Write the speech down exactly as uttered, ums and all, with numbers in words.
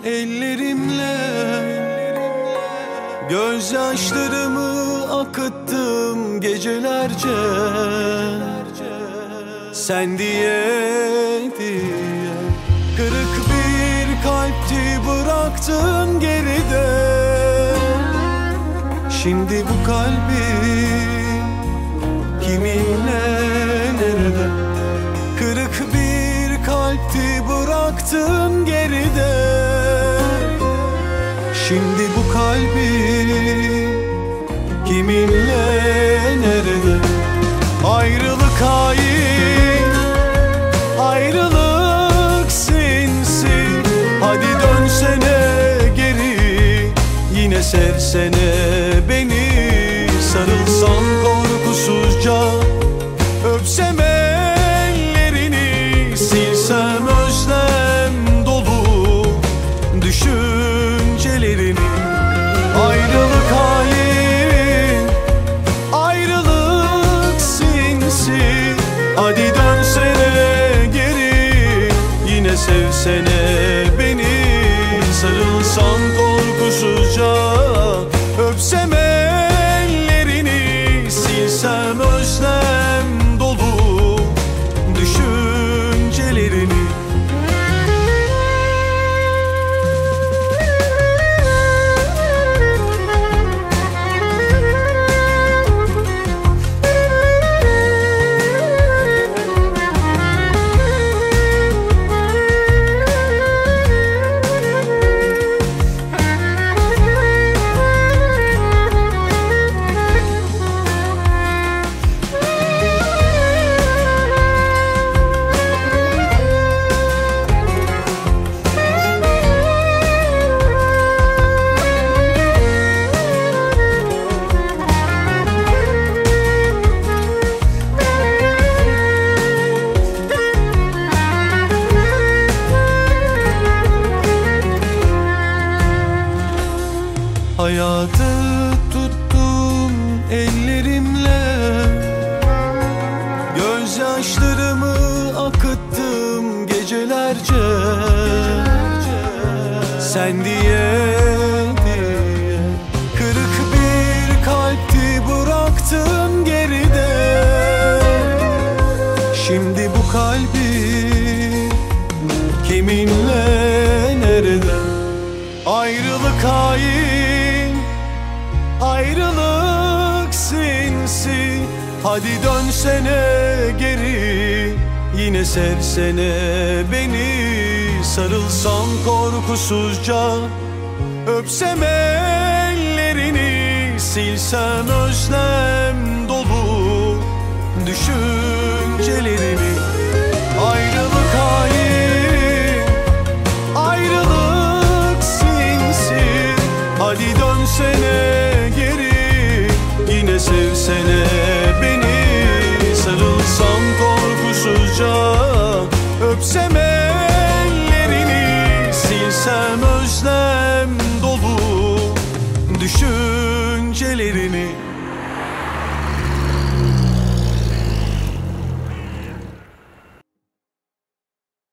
ellerimle gözyaşlarımı akıttım gecelerce. Sen diye diye kırık bir kalpti bıraktın geride. Şimdi bu kalbim kiminle nerede? Kırık bir kalpti bıraktın geride. Şimdi bu kalbim kiminle nerede? Ayrılık hain, ayrılık sinsi. Hadi dönsene geri, yine sevsene beni. Sarılsan korkusuzca, öpsem ellerini, silsem özlem dolu düşüncelerini. Ayrılık hain, ayrılık sinsi. Hadi dönsene geri, yine sevsene beni. Sarılsan korkusuzca, öpsem ellerini, silsem özlem dolu düşüncelerini. Hayatı tuttum ellerimle, gözyaşlarımı akıttım gecelerce. Sen diye diye kırık bir kalpti bıraktın geride. Şimdi bu kalbim kiminle nerede? Ayrılık hain, ayrılık sinsi. Hadi dönsene geri, yine sevsene beni. Sarılsam korkusuzca, öpsem ellerini, silsem özlem dolu düşüncelerini.